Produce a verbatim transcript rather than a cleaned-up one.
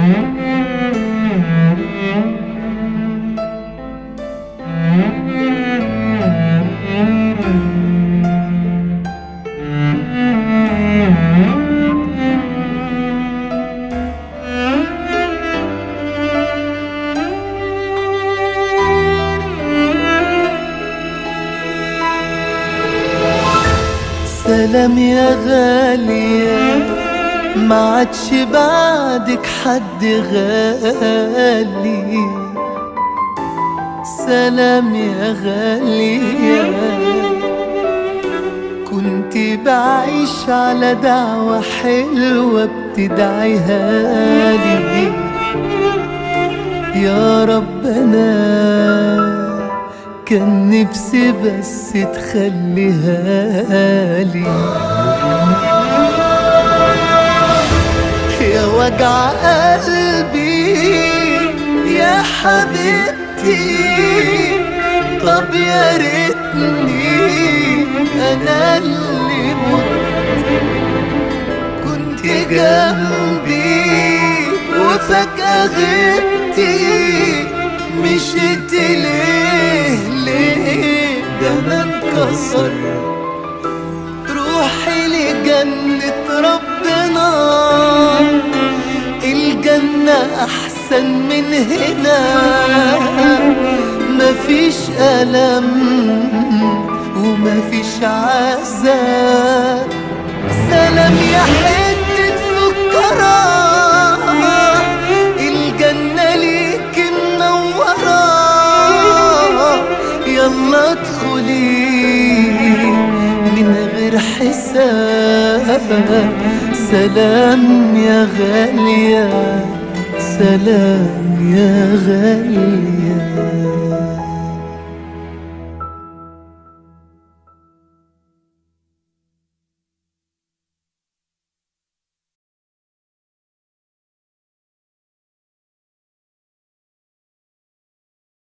سلام يا غالية، ما عادش بعدك حد غالي. سلام يا غالية، كنت بعيش على دعوة حلوة بتدعيها لي. يا ربنا كان نفسي بس تخليها لي. يا وجع قلبي يا حبيبتي، طب يا ريتني انا اللي مت، كنت جنبي وفجأة غبتي. مشيت ليه ليه ده انا انكسر روحي لجنة ربنا. الجنة احسن من هنا، مفيش ألم ومفيش عذاب. سلام يا حتة سكرة، الجنة ليك منورة. يلا ادخلي من غير حساب. سلام يا غالية، سلام يا غالية.